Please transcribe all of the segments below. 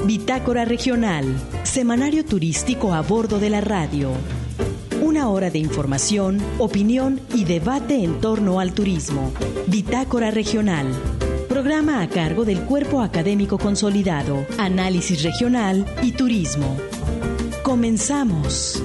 Bitácora Regional, semanario turístico a bordo de la radio. Una hora de información, opinión y debate en torno al turismo. Bitácora Regional. Programa a cargo del Cuerpo Académico Consolidado, Análisis Regional y Turismo. Comenzamos.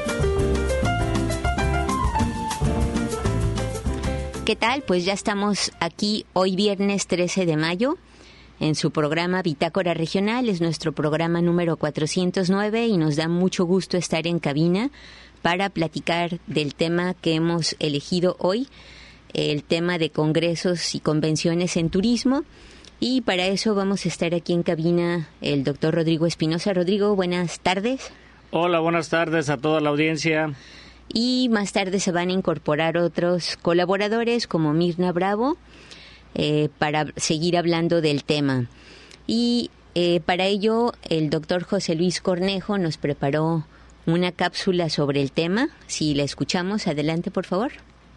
¿Qué tal? Pues ya estamos aquí hoy viernes 13 de mayo en su programa Bitácora Regional. Es nuestro programa número 409 y nos da mucho gusto estar en cabina para platicar del tema que hemos elegido hoy, el tema de congresos y convenciones en turismo. Y para eso vamos a estar aquí en cabina el doctor Rodrigo Espinosa. Rodrigo, buenas tardes. Hola, buenas tardes a toda la audiencia. Y más tarde se van a incorporar otros colaboradores como Mirna Bravo para seguir hablando del tema. Y para ello el doctor José Luis Cornejo nos preparó una cápsula sobre el tema. Si la escuchamos, adelante por favor.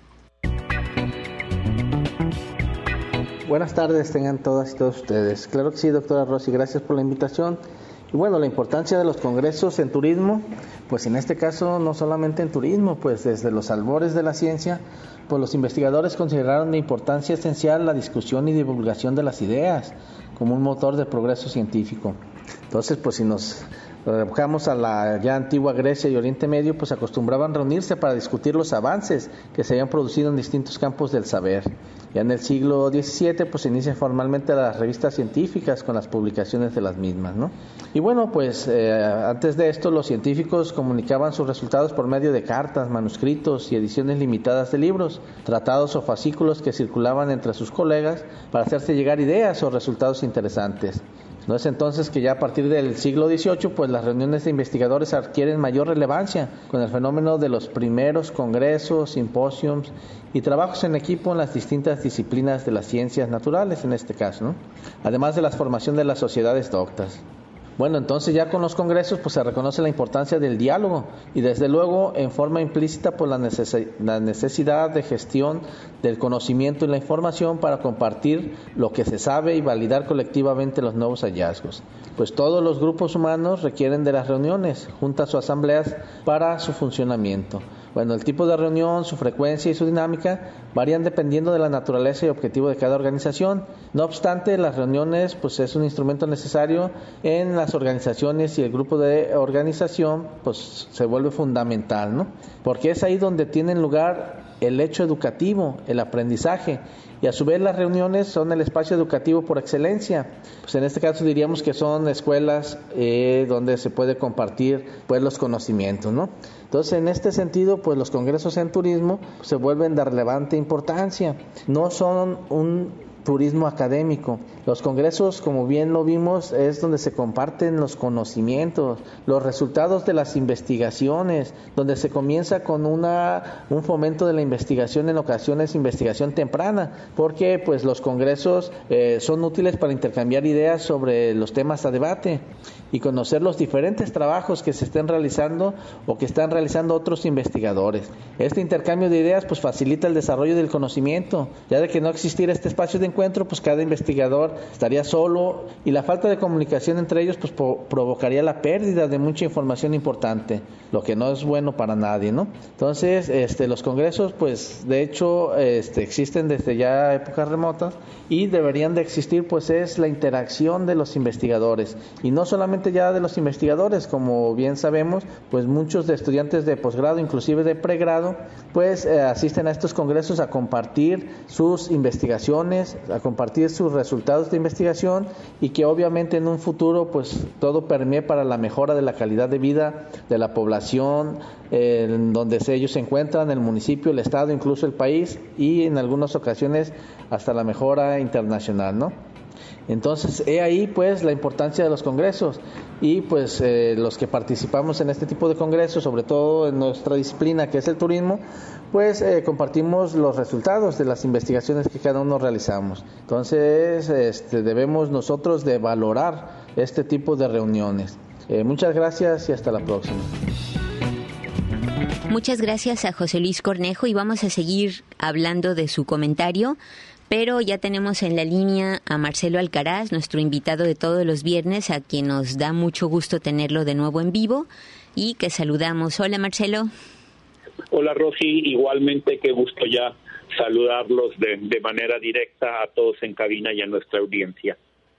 Buenas tardes tengan todas y todos ustedes. Claro que sí, doctora Rosy, gracias por la invitación. Y bueno, la importancia de los congresos en turismo, pues en este caso no solamente en turismo, pues desde los albores de la ciencia, pues los investigadores consideraron de importancia esencial la discusión y divulgación de las ideas como un motor de progreso científico. Entonces, pues si nos rebajamos a la ya antigua Grecia y Oriente Medio, pues acostumbraban reunirse para discutir los avances que se habían producido en distintos campos del saber. Ya en el siglo XVII, pues se inician formalmente las revistas científicas con las publicaciones de las mismas, ¿no? Y bueno, pues antes de esto los científicos comunicaban sus resultados por medio de cartas, manuscritos y ediciones limitadas de libros, tratados o fascículos que circulaban entre sus colegas para hacerse llegar ideas o resultados interesantes. No es entonces que ya a partir del siglo XVIII, pues las reuniones de investigadores adquieren mayor relevancia con el fenómeno de los primeros congresos, simposios y trabajos en equipo en las distintas disciplinas de las ciencias naturales, en este caso, ¿no? Además de la formación de las sociedades doctas. Bueno, entonces ya con los congresos pues se reconoce la importancia del diálogo y desde luego en forma implícita pues la necesidad de gestión del conocimiento y la información para compartir lo que se sabe y validar colectivamente los nuevos hallazgos. Pues todos los grupos humanos requieren de las reuniones, juntas o asambleas para su funcionamiento. Bueno, el tipo de reunión, su frecuencia y su dinámica varían dependiendo de la naturaleza y objetivo de cada organización. No obstante, las reuniones pues es un instrumento necesario en las organizaciones y el grupo de organización pues se vuelve fundamental, ¿no? Porque es ahí donde tienen lugar el hecho educativo, el aprendizaje, y a su vez las reuniones son el espacio educativo por excelencia. Pues en este caso diríamos que son escuelas donde se puede compartir pues los conocimientos, ¿no? Entonces en este sentido pues los congresos en turismo se vuelven de relevante importancia. No son un turismo académico. Los congresos, como bien lo vimos, es donde se comparten los conocimientos, los resultados de las investigaciones, donde se comienza con un fomento de la investigación, en ocasiones investigación temprana, porque pues los congresos son útiles para intercambiar ideas sobre los temas a debate y conocer los diferentes trabajos que se estén realizando o que están realizando otros investigadores. Este intercambio de ideas pues facilita el desarrollo del conocimiento, ya de que no existiera este espacio de encuentro, pues cada investigador estaría solo y la falta de comunicación entre ellos pues provocaría la pérdida de mucha información importante, lo que no es bueno para nadie, ¿no? Entonces, los congresos pues de hecho existen desde ya épocas remotas y deberían de existir pues es la interacción de los investigadores y no solamente ya de los investigadores, como bien sabemos, pues muchos de estudiantes de posgrado, inclusive de pregrado, pues asisten a estos congresos a compartir sus investigaciones, a compartir sus resultados de investigación y que obviamente en un futuro pues todo permee para la mejora de la calidad de vida de la población en donde ellos se encuentran, el municipio, el estado, incluso el país y en algunas ocasiones hasta la mejora internacional, ¿no? Entonces, he ahí pues la importancia de los congresos y pues los que participamos en este tipo de congresos, sobre todo en nuestra disciplina que es el turismo, pues compartimos los resultados de las investigaciones que cada uno realizamos. Entonces, debemos nosotros de valorar este tipo de reuniones. Muchas gracias y hasta la próxima. Muchas gracias a José Luis Cornejo y vamos a seguir hablando de su comentario. pero ya tenemos en la línea a Marcelo Alcaraz, nuestro invitado de todos los viernes, a quien nos da mucho gusto tenerlo de nuevo en vivo y que saludamos. Hola, Marcelo. Hola, Rosy, igualmente qué gusto ya saludarlos de manera directa a todos en cabina y a nuestra audiencia.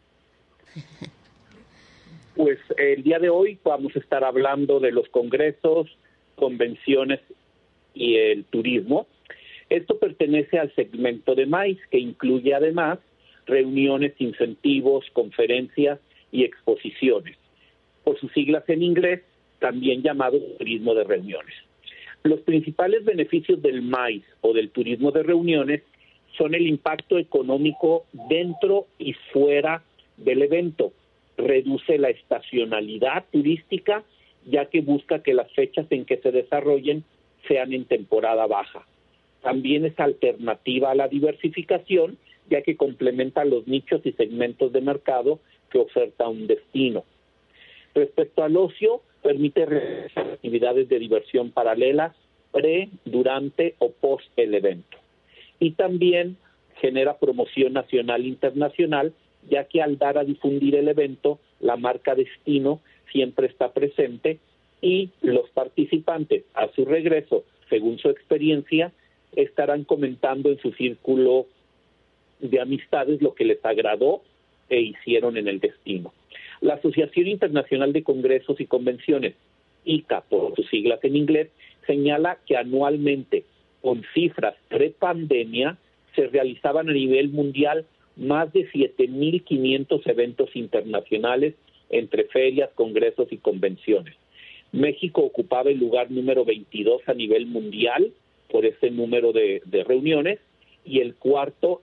Pues el día de hoy vamos a estar hablando de los congresos, convenciones y el turismo. Esto pertenece al segmento de MAIS, que incluye además reuniones, incentivos, conferencias y exposiciones, por sus siglas en inglés, también llamado turismo de reuniones. Los principales beneficios del MAIS o del turismo de reuniones son el impacto económico dentro y fuera del evento. Reduce la estacionalidad turística, ya que busca que las fechas en que se desarrollen sean en temporada baja. También es alternativa a la diversificación, ya que complementa los nichos y segmentos de mercado que oferta un destino. Respecto al ocio, permite realizar actividades de diversión paralelas pre, durante o post el evento. Y también genera promoción nacional e internacional, ya que al dar a difundir el evento, la marca destino siempre está presente y los participantes, a su regreso, según su experiencia, estarán comentando en su círculo de amistades lo que les agradó e hicieron en el destino. La Asociación Internacional de Congresos y Convenciones, ICA, por sus siglas en inglés, señala que anualmente, con cifras pre-pandemia, se realizaban a nivel mundial más de 7.500 eventos internacionales entre ferias, congresos y convenciones. México ocupaba el lugar número 22 a nivel mundial por ese número de reuniones y el cuarto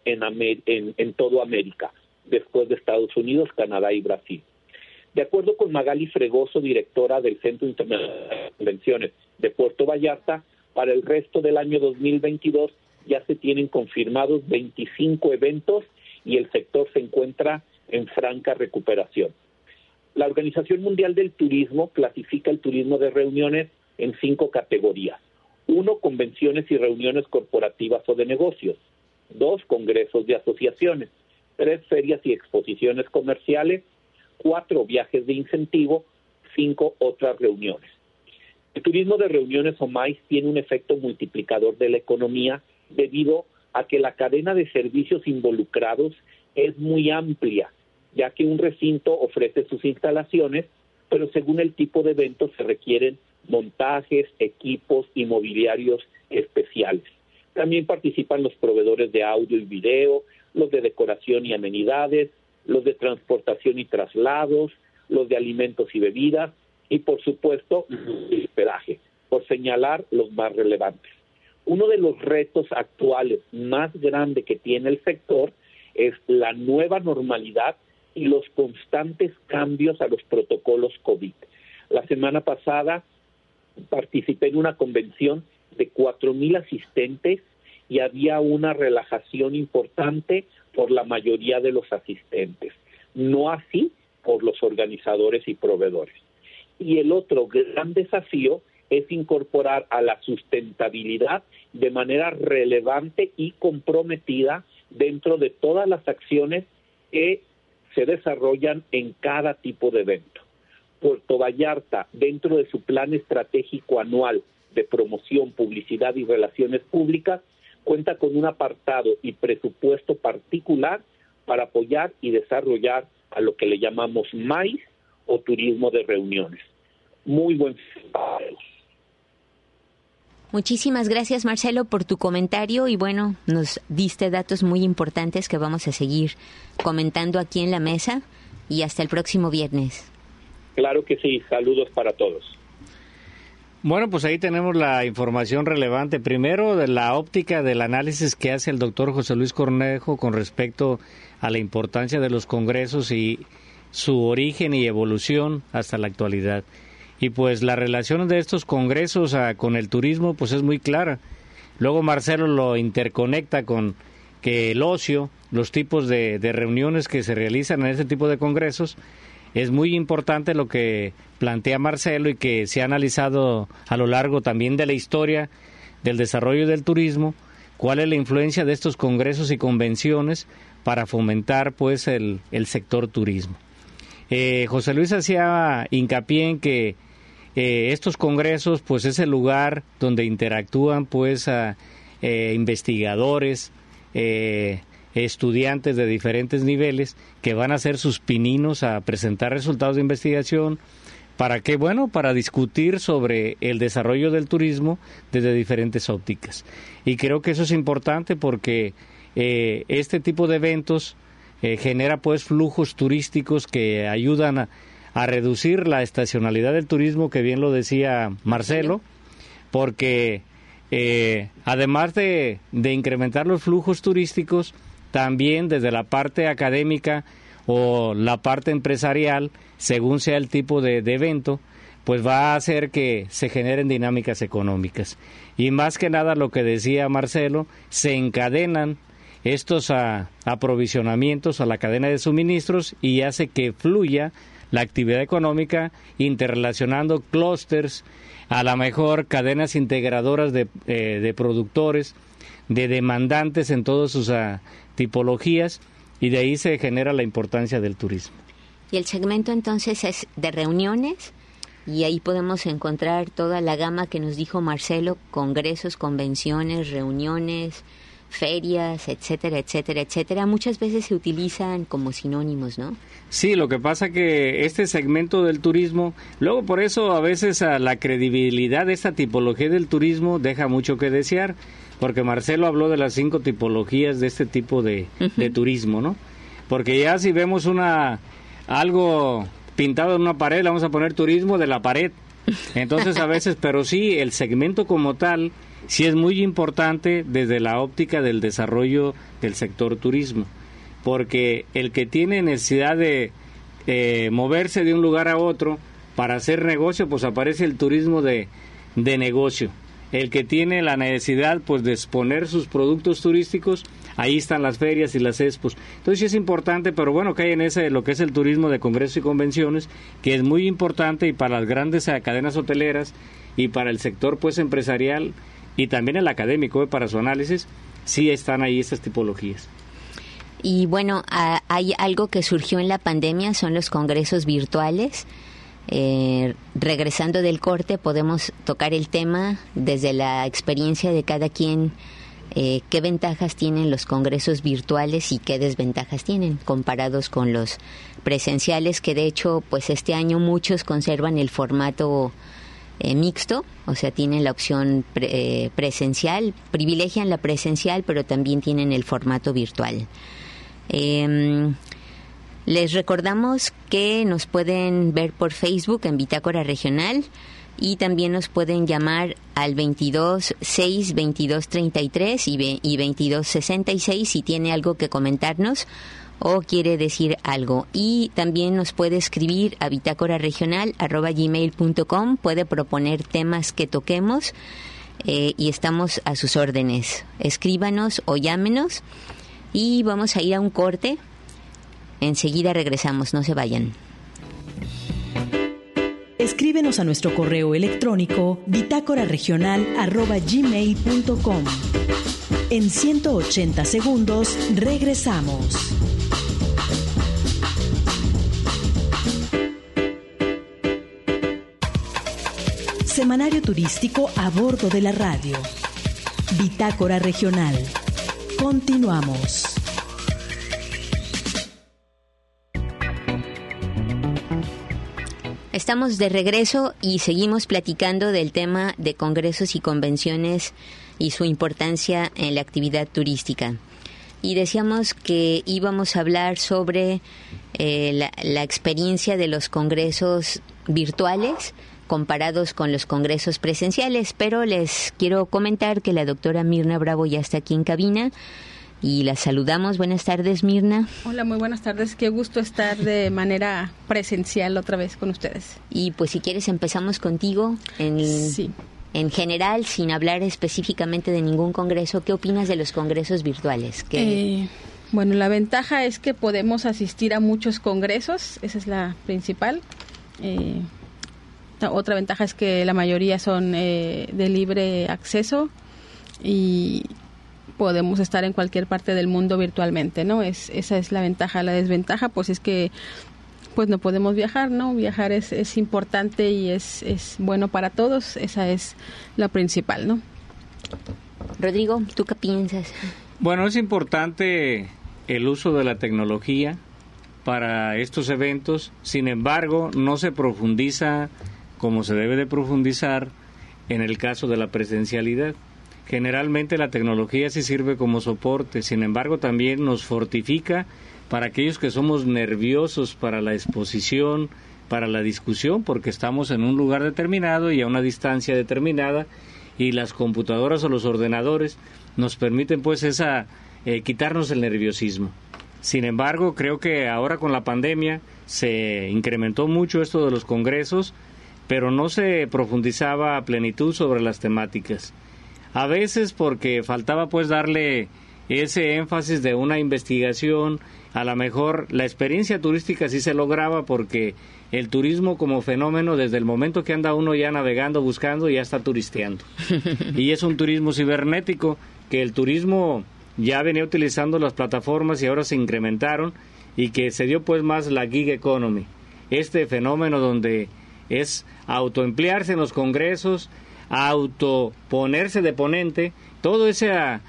en toda América, después de Estados Unidos, Canadá y Brasil. De acuerdo con Magali Fregoso, directora del Centro Internacional de Convenciones de Puerto Vallarta, para el resto del año 2022 ya se tienen confirmados 25 eventos y el sector se encuentra en franca recuperación. La Organización Mundial del Turismo clasifica el turismo de reuniones en 5 categorías. 1, convenciones y reuniones corporativas o de negocios. 2, congresos de asociaciones. 3, ferias y exposiciones comerciales. 4, viajes de incentivo. 5, otras reuniones. El turismo de reuniones o MAIS tiene un efecto multiplicador de la economía debido a que la cadena de servicios involucrados es muy amplia, ya que un recinto ofrece sus instalaciones, pero según el tipo de evento se requieren montajes, equipos y mobiliarios especiales. También participan los proveedores de audio y video, los de decoración y amenidades, los de transportación y traslados, los de alimentos y bebidas y, por supuesto, el hospedaje, por señalar los más relevantes. Uno de los retos actuales más grandes que tiene el sector es la nueva normalidad y los constantes cambios a los protocolos COVID. La semana pasada participé en una convención de 4,000 asistentes y había una relajación importante por la mayoría de los asistentes, no así por los organizadores y proveedores. Y el otro gran desafío es incorporar a la sustentabilidad de manera relevante y comprometida dentro de todas las acciones que se desarrollan en cada tipo de evento. Puerto Vallarta, dentro de su plan estratégico anual de promoción, publicidad y relaciones públicas, cuenta con un apartado y presupuesto particular para apoyar y desarrollar a lo que le llamamos MAIS o turismo de reuniones. Muy buen trabajo. Muchísimas gracias, Marcelo, por tu comentario y bueno, nos diste datos muy importantes que vamos a seguir comentando aquí en la mesa y hasta el próximo viernes. Claro que sí, saludos para todos. Bueno, pues ahí tenemos la información relevante. Primero, de la óptica del análisis que hace el doctor José Luis Cornejo con respecto a la importancia de los congresos y su origen y evolución hasta la actualidad. Y pues la relación de estos congresos con el turismo pues es muy clara. Luego Marcelo lo interconecta con que el ocio, los tipos de reuniones que se realizan en este tipo de congresos, es muy importante lo que plantea Marcelo y que se ha analizado a lo largo también de la historia del desarrollo del turismo, cuál es la influencia de estos congresos y convenciones para fomentar pues el sector turismo. José Luis hacía hincapié en que estos congresos pues es el lugar donde interactúan pues investigadores, estudiantes de diferentes niveles que van a ser sus pininos a presentar resultados de investigación. ¿Para qué? Bueno, para discutir sobre el desarrollo del turismo desde diferentes ópticas. Y creo que eso es importante porque este tipo de eventos genera pues flujos turísticos que ayudan a reducir la estacionalidad del turismo, que bien lo decía Marcelo, porque además de incrementar los flujos turísticos, también desde la parte académica o la parte empresarial, según sea el tipo de evento, pues va a hacer que se generen dinámicas económicas. Y más que nada lo que decía Marcelo, se encadenan estos aprovisionamientos a la cadena de suministros y hace que fluya la actividad económica interrelacionando clústeres, a la mejor cadenas integradoras de productores, de demandantes en todas sus tipologías, y de ahí se genera la importancia del turismo. Y el segmento entonces es de reuniones, y ahí podemos encontrar toda la gama que nos dijo Marcelo: congresos, convenciones, reuniones, ferias, etcétera, etcétera, etcétera. Muchas veces se utilizan como sinónimos, ¿no? Sí, lo que pasa que este segmento del turismo, luego por eso a veces la credibilidad de esta tipología del turismo deja mucho que desear, porque Marcelo habló de las 5 tipologías de este tipo de turismo, ¿no? Porque ya si vemos algo pintado en una pared, le vamos a poner turismo de la pared. Entonces a veces, pero sí, el segmento como tal sí es muy importante desde la óptica del desarrollo del sector turismo, porque el que tiene necesidad de moverse de un lugar a otro para hacer negocio, pues aparece el turismo de negocio. El que tiene la necesidad pues de exponer sus productos turísticos, ahí están las ferias y las expos. Entonces sí es importante, pero bueno, que hay en lo que es el turismo de congresos y convenciones, que es muy importante, y para las grandes cadenas hoteleras y para el sector pues empresarial y también el académico para su análisis, sí están ahí estas tipologías. Y bueno, hay algo que surgió en la pandemia, son los congresos virtuales. Regresando del corte, podemos tocar el tema desde la experiencia de cada quien, qué ventajas tienen los congresos virtuales y qué desventajas tienen comparados con los presenciales, que de hecho pues este año muchos conservan el formato mixto, o sea, tienen la opción presencial, privilegian la presencial, pero también tienen el formato virtual. Les recordamos que nos pueden ver por Facebook en Bitácora Regional, y también nos pueden llamar al 22-6-22-33 y 22-66 si tiene algo que comentarnos o quiere decir algo. Y también nos puede escribir a bitácoraregional@gmail.com, puede proponer temas que toquemos y estamos a sus órdenes. Escríbanos o llámenos, y vamos a ir a un corte. Enseguida regresamos, no se vayan. Escríbenos a nuestro correo electrónico bitácoraregional@gmail.com. En 180 segundos regresamos. Semanario turístico a bordo de la radio. Bitácora Regional. Continuamos. Estamos de regreso y seguimos platicando del tema de congresos y convenciones y su importancia en la actividad turística. Y decíamos que íbamos a hablar sobre la experiencia de los congresos virtuales comparados con los congresos presenciales, pero les quiero comentar que la doctora Mirna Bravo ya está aquí en cabina y la saludamos. Buenas tardes, Mirna. Hola, muy buenas tardes. Qué gusto estar de manera presencial otra vez con ustedes. Y pues si quieres empezamos contigo Sí. En general, sin hablar específicamente de ningún congreso. ¿Qué opinas de los congresos virtuales? Bueno, la ventaja es que podemos asistir a muchos congresos, esa es la principal. Otra ventaja es que la mayoría son de libre acceso y podemos estar en cualquier parte del mundo virtualmente, ¿no? Esa es la ventaja. La desventaja, pues, es que pues no podemos viajar, ¿no? Viajar es importante y es bueno para todos. Esa es la principal, ¿no? Rodrigo, ¿tú qué piensas? Bueno, es importante el uso de la tecnología para estos eventos. Sin embargo, no se profundiza como se debe de profundizar en el caso de la presencialidad. Generalmente la tecnología sí sirve como soporte, sin embargo también nos fortifica para aquellos que somos nerviosos para la exposición, para la discusión, porque estamos en un lugar determinado y a una distancia determinada, y las computadoras o los ordenadores nos permiten pues quitarnos el nerviosismo. Sin embargo, creo que ahora con la pandemia se incrementó mucho esto de los congresos, pero no se profundizaba a plenitud sobre las temáticas. A veces porque faltaba pues darle ese énfasis de una investigación. A lo mejor la experiencia turística sí se lograba porque el turismo como fenómeno, desde el momento que anda uno ya navegando, buscando, ya está turisteando. Y es un turismo cibernético, que el turismo ya venía utilizando las plataformas y ahora se incrementaron, y que se dio pues más la gig economy, este fenómeno donde es autoemplearse en los congresos, autoponerse de ponente, todo esa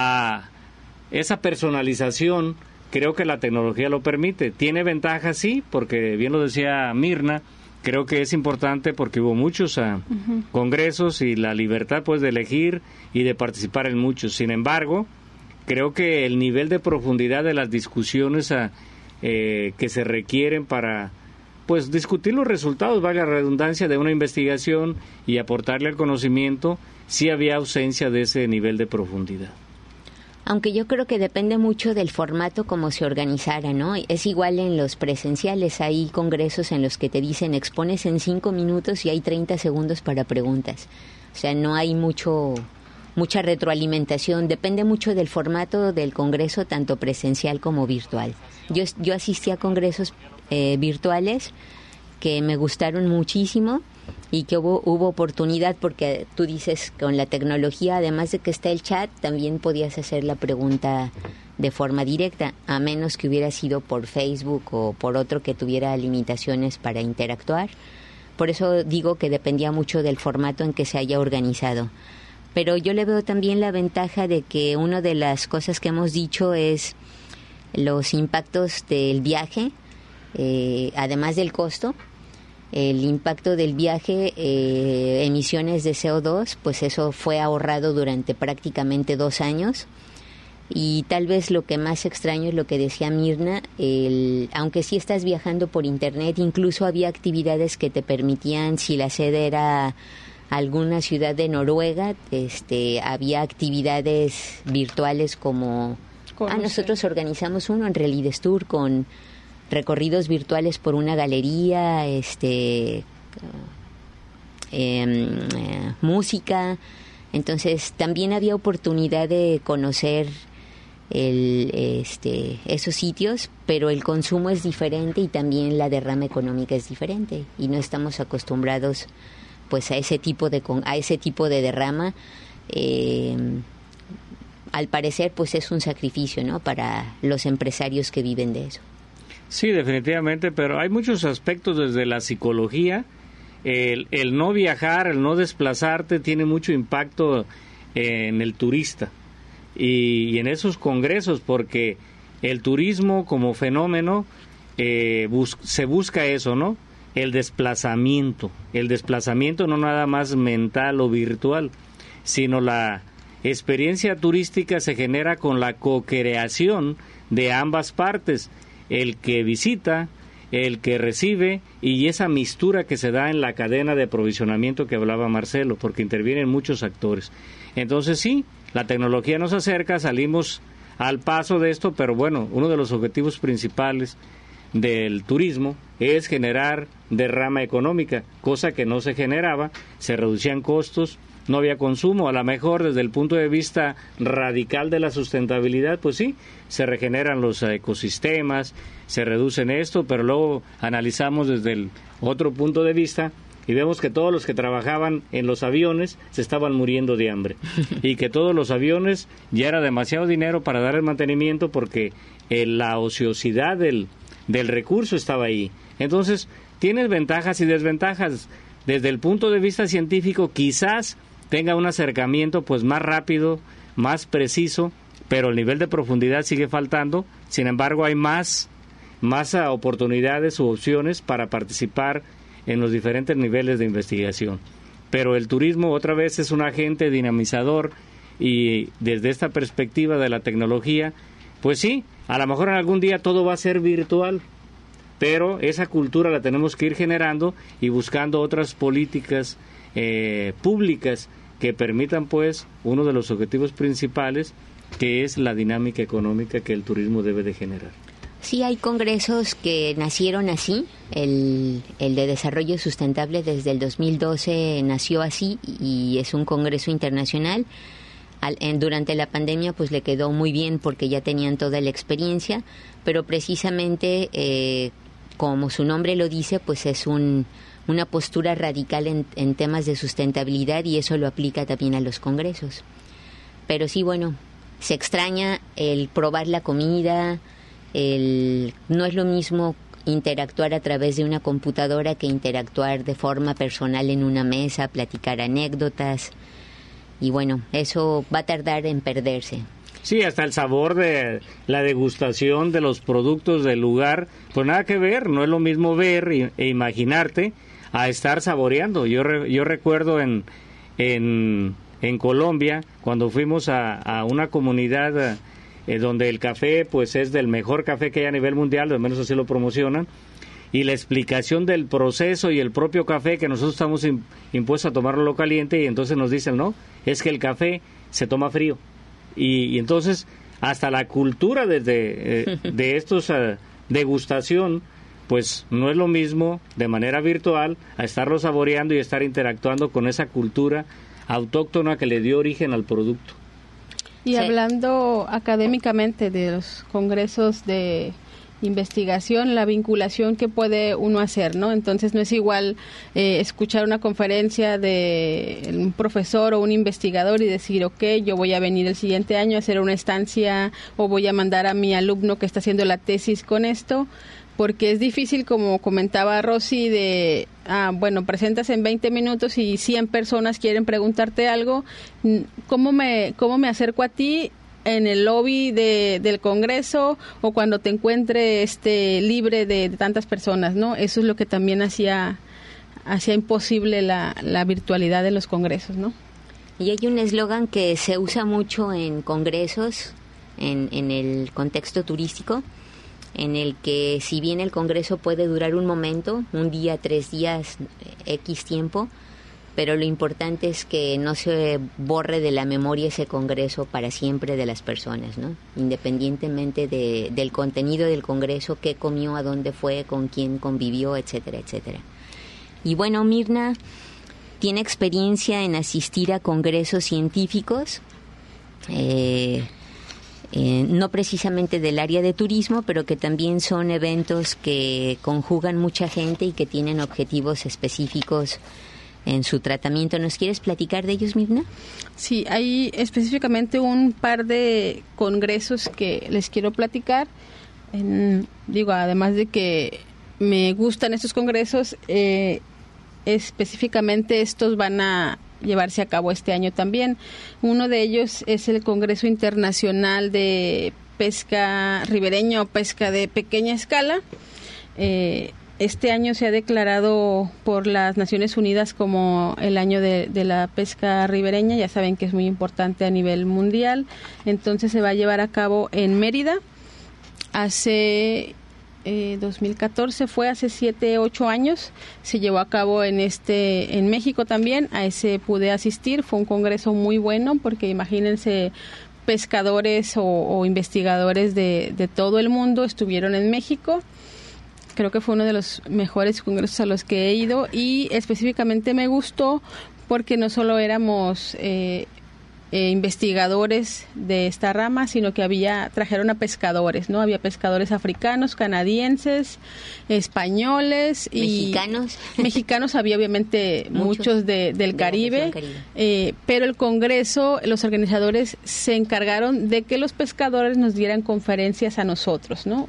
personalización. Creo que la tecnología lo permite. Tiene ventajas, sí, porque bien lo decía Mirna, creo que es importante porque hubo muchos congresos y la libertad pues de elegir y de participar en muchos. Sin embargo, creo que el nivel de profundidad de las discusiones que se requieren para pues discutir los resultados, valga la redundancia, de una investigación y aportarle al conocimiento, sí había ausencia de ese nivel de profundidad. Aunque yo creo que depende mucho del formato como se organizara, ¿no? Es igual en los presenciales, hay congresos en los que te dicen expones en 5 minutos y hay 30 segundos para preguntas. O sea, no hay mucha retroalimentación, depende mucho del formato del congreso, tanto presencial como virtual. Yo asistí a congresos virtuales que me gustaron muchísimo y que hubo oportunidad, porque tú dices, con la tecnología, además de que está el chat, también podías hacer la pregunta de forma directa, a menos que hubiera sido por Facebook o por otro que tuviera limitaciones para interactuar. Por eso digo que dependía mucho del formato en que se haya organizado. Pero yo le veo también la ventaja de que una de las cosas que hemos dicho es los impactos del viaje, además del costo. El impacto del viaje, emisiones de CO2, pues eso fue ahorrado durante prácticamente 2 años. Y tal vez lo que más extraño es lo que decía Mirna, aunque sí estás viajando por internet, incluso había actividades que te permitían, si la sede era alguna ciudad de Noruega, había actividades virtuales como... nosotros organizamos uno en Realides Tour con recorridos virtuales por una galería, música. Entonces también había oportunidad de conocer esos sitios, pero el consumo es diferente y también la derrama económica es diferente y no estamos acostumbrados pues a ese tipo de derrama. Al parecer pues es un sacrificio, ¿no?, para los empresarios que viven de eso. Sí, definitivamente, pero hay muchos aspectos desde la psicología. El no viajar, el no desplazarte tiene mucho impacto en el turista y en esos congresos, porque el turismo como fenómeno se busca eso, ¿no? El desplazamiento no nada más mental o virtual, sino la experiencia turística se genera con la co-creación de ambas partes, el que visita, el que recibe, y esa mistura que se da en la cadena de aprovisionamiento que hablaba Marcelo, porque intervienen muchos actores. Entonces sí, la tecnología nos acerca, salimos al paso de esto, pero bueno, uno de los objetivos principales del turismo es generar derrama económica, cosa que no se generaba, se reducían costos, no había consumo. A lo mejor desde el punto de vista radical de la sustentabilidad, pues sí, se regeneran los ecosistemas, se reducen esto, pero luego analizamos desde el otro punto de vista y vemos que todos los que trabajaban en los aviones se estaban muriendo de hambre y que todos los aviones ya era demasiado dinero para dar el mantenimiento porque la ociosidad del recurso estaba ahí. Entonces, tienes ventajas y desventajas. Desde el punto de vista científico, quizás tenga un acercamiento pues más rápido, más preciso, pero el nivel de profundidad sigue faltando. Sin embargo, hay más oportunidades u opciones para participar en los diferentes niveles de investigación. Pero el turismo otra vez es un agente dinamizador y desde esta perspectiva de la tecnología, pues sí, a lo mejor en algún día todo va a ser virtual, pero esa cultura la tenemos que ir generando y buscando otras políticas públicas que permitan pues uno de los objetivos principales, que es la dinámica económica que el turismo debe de generar. Sí, hay congresos que nacieron así. El de desarrollo sustentable desde el 2012 nació así y es un congreso internacional. Durante la pandemia pues le quedó muy bien porque ya tenían toda la experiencia, pero precisamente como su nombre lo dice, pues es una postura radical en temas de sustentabilidad y eso lo aplica también a los congresos. Pero sí, bueno, se extraña el probar la comida. No es lo mismo interactuar a través de una computadora que interactuar de forma personal en una mesa, platicar anécdotas, y bueno, eso va a tardar en perderse. Sí, hasta el sabor de la degustación de los productos del lugar, pues nada que ver, no es lo mismo ver e imaginarte a estar saboreando. Yo recuerdo en Colombia, cuando fuimos a una comunidad donde el café pues es del mejor café que hay a nivel mundial, al menos así lo promocionan, y la explicación del proceso y el propio café, que nosotros estamos impuestos a tomarlo caliente, y entonces nos dicen, no, es que el café se toma frío, y entonces hasta la cultura de estos degustación, pues no es lo mismo de manera virtual a estarlo saboreando y estar interactuando con esa cultura autóctona que le dio origen al producto. Y sí, hablando académicamente de los congresos de investigación, la vinculación que puede uno hacer, ¿no? Entonces no es igual escuchar una conferencia de un profesor o un investigador y decir, ok, yo voy a venir el siguiente año a hacer una estancia o voy a mandar a mi alumno que está haciendo la tesis con esto, porque es difícil, como comentaba Rosy, de, bueno, presentas en 20 minutos y 100 personas quieren preguntarte algo, ¿cómo me acerco a ti en el lobby del Congreso o cuando te encuentre libre de tantas personas, ¿no? Eso es lo que también hacía imposible la virtualidad de los congresos, ¿no? Y hay un eslogan que se usa mucho en congresos, en el contexto turístico, en el que si bien el congreso puede durar un momento, un día, 3 días, X tiempo, pero lo importante es que no se borre de la memoria ese congreso para siempre de las personas, ¿no? Independientemente del contenido del congreso, qué comió, a dónde fue, con quién convivió, etcétera, etcétera. Y bueno, Mirna tiene experiencia en asistir a congresos científicos, no precisamente del área de turismo, pero que también son eventos que conjugan mucha gente y que tienen objetivos específicos en su tratamiento. ¿Nos quieres platicar de ellos, Mirna? Sí, hay específicamente un par de congresos que les quiero platicar. Además de que me gustan estos congresos, específicamente estos van a llevarse a cabo este año también. Uno de ellos es el Congreso Internacional de Pesca Ribereña o Pesca de Pequeña Escala. Este año se ha declarado por las Naciones Unidas como el año de la pesca ribereña. Ya saben que es muy importante a nivel mundial. Entonces se va a llevar a cabo en Mérida. Hace 2014 fue, hace 7-8 años, se llevó a cabo en México también. A ese pude asistir. Fue un congreso muy bueno porque imagínense, pescadores o investigadores de todo el mundo estuvieron en México. Creo que fue uno de los mejores congresos a los que he ido y específicamente me gustó porque no solo éramos investigadores de esta rama, sino que trajeron a pescadores, ¿no? Había pescadores africanos, canadienses, españoles y mexicanos había obviamente muchos del Caribe, pero el Congreso, los organizadores se encargaron de que los pescadores nos dieran conferencias a nosotros, ¿no?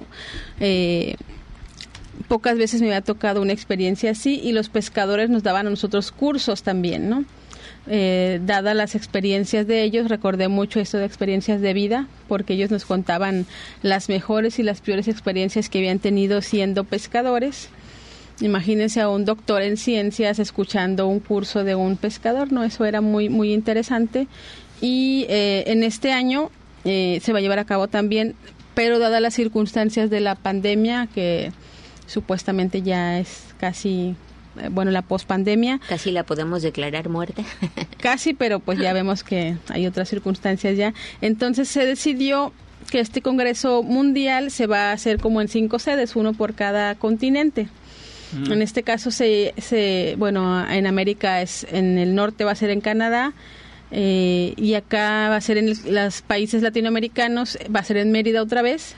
Pocas veces me había tocado una experiencia así y los pescadores nos daban a nosotros cursos también, ¿no? Dadas las experiencias de ellos, recordé mucho esto de experiencias de vida, porque ellos nos contaban las mejores y las peores experiencias que habían tenido siendo pescadores. Imagínense a un doctor en ciencias escuchando un curso de un pescador, ¿no? Eso era muy, muy interesante. Y en este año se va a llevar a cabo también, pero dadas las circunstancias de la pandemia, que supuestamente ya es casi... la pospandemia. Casi la podemos declarar muerta. Casi, pero pues ya vemos que hay otras circunstancias ya. Entonces se decidió que este Congreso Mundial se va a hacer como en 5 sedes, uno por cada continente. En este caso, en América en el norte va a ser en Canadá, y acá va a ser en los países latinoamericanos, va a ser en Mérida otra vez.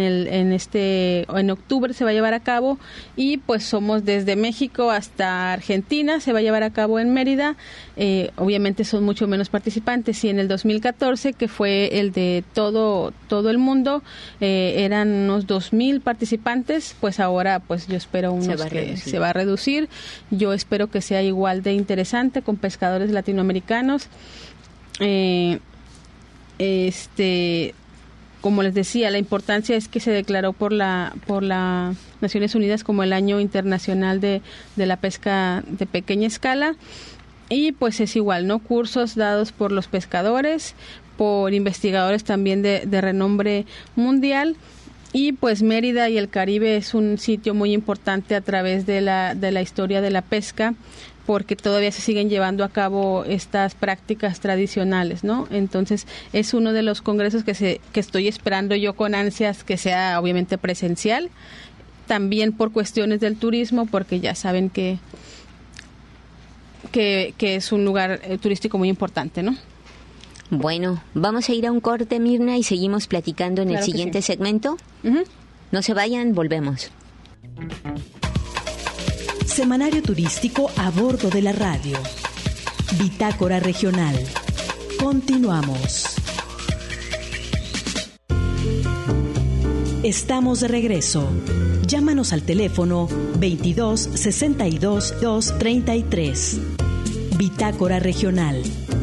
En octubre se va a llevar a cabo y pues somos desde México hasta Argentina, se va a llevar a cabo en Mérida. Obviamente son mucho menos participantes, y en el 2014, que fue el de todo el mundo, eran unos 2,000 participantes, pues ahora pues yo espero se va a reducir. Yo espero que sea igual de interesante con pescadores latinoamericanos. Como les decía, la importancia es que se declaró por la Naciones Unidas como el Año Internacional de la Pesca de Pequeña Escala, y pues es igual, ¿no? Cursos dados por los pescadores, por investigadores también de renombre mundial, y pues Mérida y el Caribe es un sitio muy importante a través de la historia de la pesca, porque todavía se siguen llevando a cabo estas prácticas tradicionales, ¿no? Entonces, es uno de los congresos que estoy esperando yo con ansias que sea obviamente presencial, también por cuestiones del turismo, porque ya saben que es un lugar turístico muy importante, ¿no? Bueno, vamos a ir a un corte, Mirna, y seguimos platicando en el siguiente segmento. Uh-huh. No se vayan, volvemos. Semanario turístico a bordo de la radio. Bitácora regional. Continuamos. Estamos de regreso. Llámanos al teléfono 22 62 233. Bitácora regional.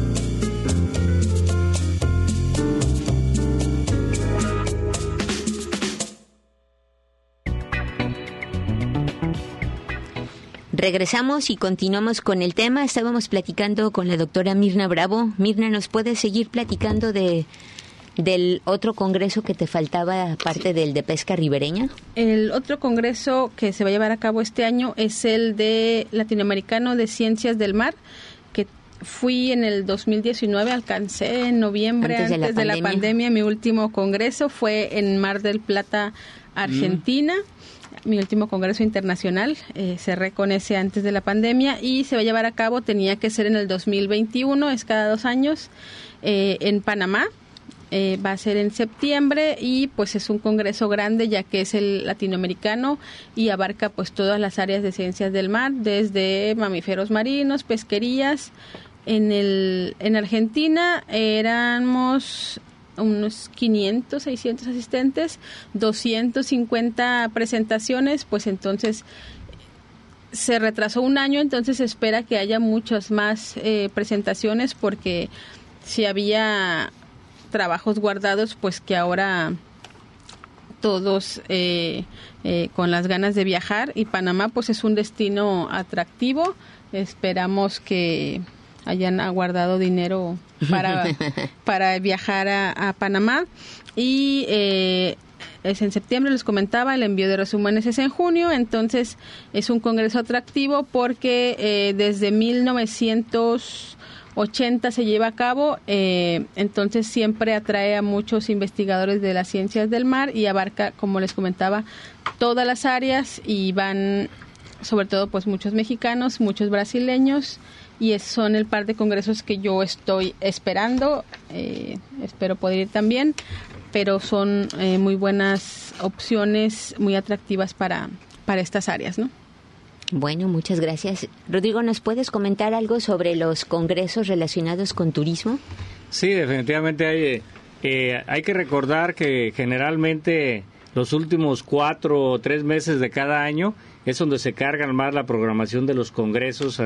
Regresamos y continuamos con el tema. Estábamos platicando con la doctora Mirna Bravo. Mirna, ¿nos puedes seguir platicando del otro congreso que te faltaba, aparte del de pesca ribereña? El otro congreso que se va a llevar a cabo este año es el de Latinoamericano de Ciencias del Mar, que fui en el 2019, alcancé en noviembre, antes de la pandemia. Mi último congreso fue en Mar del Plata, Argentina. Mi último congreso internacional, cerré con ese antes de la pandemia, y se va a llevar a cabo, tenía que ser en el 2021, es cada 2 años, en Panamá. Va a ser en septiembre, y pues es un congreso grande, ya que es el latinoamericano y abarca pues todas las áreas de ciencias del mar, desde mamíferos marinos, pesquerías. En Argentina éramos unos 500, 600 asistentes, 250 presentaciones, pues entonces se retrasó un año, entonces se espera que haya muchas más presentaciones, porque si había trabajos guardados, pues que ahora todos con las ganas de viajar, y Panamá pues es un destino atractivo. Esperamos que hayan aguardado dinero para viajar a Panamá, y es en septiembre, les comentaba, el envío de resúmenes es en junio. Entonces es un congreso atractivo porque desde 1980 se lleva a cabo, entonces siempre atrae a muchos investigadores de las ciencias del mar y abarca, como les comentaba, todas las áreas, y van sobre todo pues muchos mexicanos, muchos brasileños, y son el par de congresos que yo estoy esperando. Espero poder ir también, pero son muy buenas opciones, muy atractivas para estas áreas, ¿no? Bueno, muchas gracias. Rodrigo, ¿nos puedes comentar algo sobre los congresos relacionados con turismo? Sí, definitivamente hay que recordar que generalmente los últimos 4 o 3 meses de cada año es donde se cargan más la programación de los congresos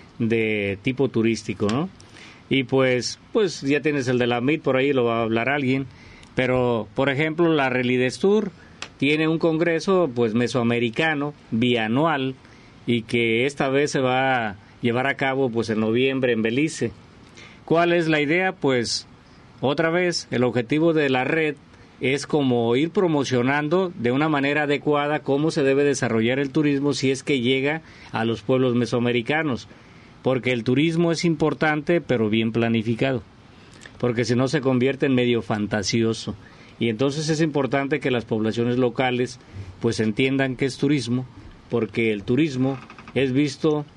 de tipo turístico, ¿no? Y pues ya tienes el de la MIT, por ahí lo va a hablar alguien, pero por ejemplo la Relidestur tiene un congreso pues mesoamericano bianual y que esta vez se va a llevar a cabo pues en noviembre en Belice. ¿Cuál es la idea? Pues otra vez el objetivo de la red es como ir promocionando de una manera adecuada cómo se debe desarrollar el turismo si es que llega a los pueblos mesoamericanos, porque el turismo es importante pero bien planificado, porque si no se convierte en medio fantasioso, y entonces es importante que las poblaciones locales pues entiendan qué es turismo, porque el turismo es visto,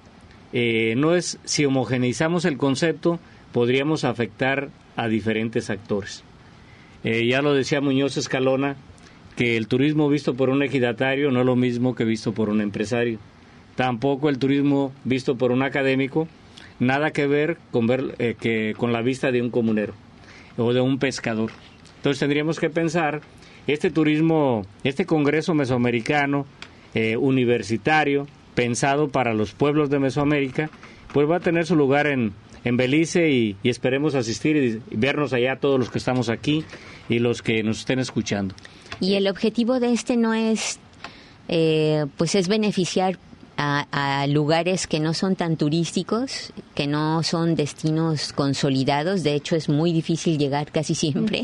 no es, si homogeneizamos el concepto, podríamos afectar a diferentes actores. Ya lo decía Muñoz Escalona, que el turismo visto por un ejidatario no es lo mismo que visto por un empresario. Tampoco el turismo visto por un académico, nada que ver con la vista de un comunero o de un pescador. Entonces tendríamos que pensar, este turismo, este congreso mesoamericano, universitario, pensado para los pueblos de Mesoamérica, pues va a tener su lugar en Belice y esperemos asistir y vernos allá todos los que estamos aquí y los que nos estén escuchando. Y el objetivo de este no es, pues es beneficiar a lugares que no son tan turísticos, que no son destinos consolidados. De hecho, es muy difícil llegar casi siempre.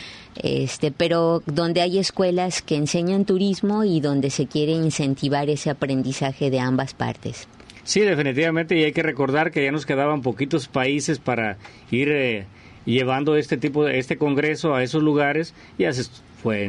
Pero donde hay escuelas que enseñan turismo y donde se quiere incentivar ese aprendizaje de ambas partes. Sí, definitivamente, y hay que recordar que ya nos quedaban poquitos países para ir llevando este congreso a esos lugares. Ya se fue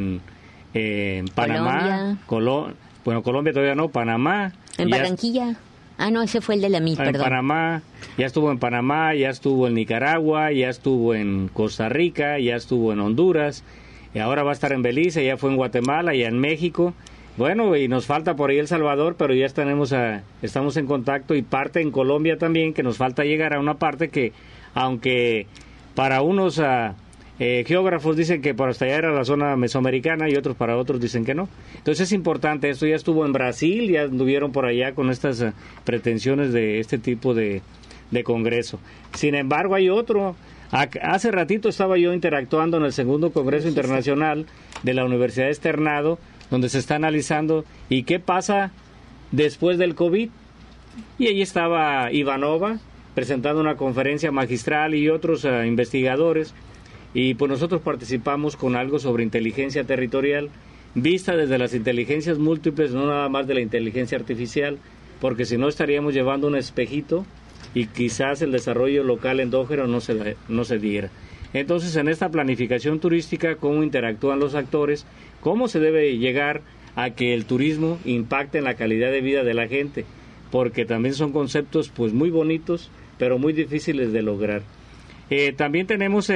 en Panamá, Colombia todavía no, Panamá. En Barranquilla. No, ese fue el de la MIT, perdón. En Panamá, ya estuvo en Panamá, ya estuvo en Nicaragua, ya estuvo en Costa Rica, ya estuvo en Honduras, y ahora va a estar en Belice, ya fue en Guatemala, ya en México. Bueno, y nos falta por ahí El Salvador, pero ya estamos en contacto, y parte en Colombia también, que nos falta llegar a una parte que, aunque para unos geógrafos dicen que para hasta allá era la zona mesoamericana y para otros dicen que no. Entonces es importante, esto ya estuvo en Brasil, ya anduvieron por allá con estas pretensiones de este tipo de congreso. Sin embargo, hay otro. Hace ratito estaba yo interactuando en el segundo Congreso Internacional de la Universidad de Externado, donde se está analizando y qué pasa después del COVID. Y ahí estaba Ivanova presentando una conferencia magistral y otros investigadores. Y pues nosotros participamos con algo sobre inteligencia territorial, vista desde las inteligencias múltiples, no nada más de la inteligencia artificial, porque si no estaríamos llevando un espejito y quizás el desarrollo local endógeno no se diera. Entonces, en esta planificación turística, cómo interactúan los actores, cómo se debe llegar a que el turismo impacte en la calidad de vida de la gente, porque también son conceptos pues muy bonitos, pero muy difíciles de lograr. También tenemos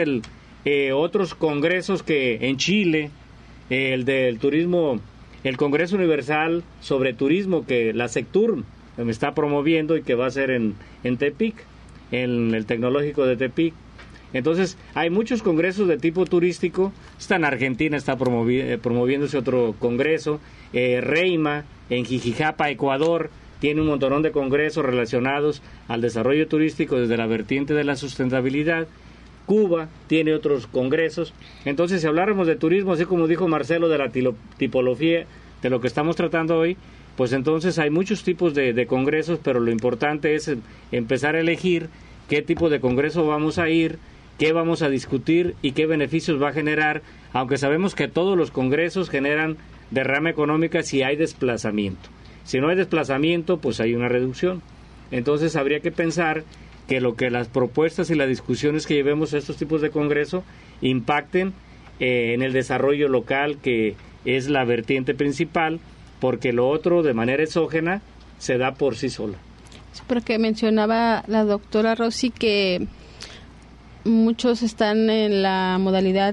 otros congresos que en Chile, el del turismo, el Congreso Universal sobre Turismo que la Sectur me está promoviendo y que va a ser en Tepic, en el Tecnológico de Tepic. Entonces hay muchos congresos de tipo turístico. Está en Argentina, está promoviéndose otro congreso. Reima en Jijijapa, Ecuador, tiene un montón de congresos relacionados al desarrollo turístico desde la vertiente de la sustentabilidad. Cuba tiene otros congresos. Entonces, si habláramos de turismo, así como dijo Marcelo, de la tipología de lo que estamos tratando hoy, pues entonces hay muchos tipos de congresos, pero lo importante es empezar a elegir qué tipo de congreso vamos a ir, qué vamos a discutir y qué beneficios va a generar, aunque sabemos que todos los congresos generan derrama económica si hay desplazamiento. Si no hay desplazamiento, pues hay una reducción. Entonces, habría que pensar que las propuestas y las discusiones que llevemos a estos tipos de congreso impacten en el desarrollo local, que es la vertiente principal, porque lo otro de manera exógena se da por sí sola. Sí, porque mencionaba la doctora Rosy que muchos están en la modalidad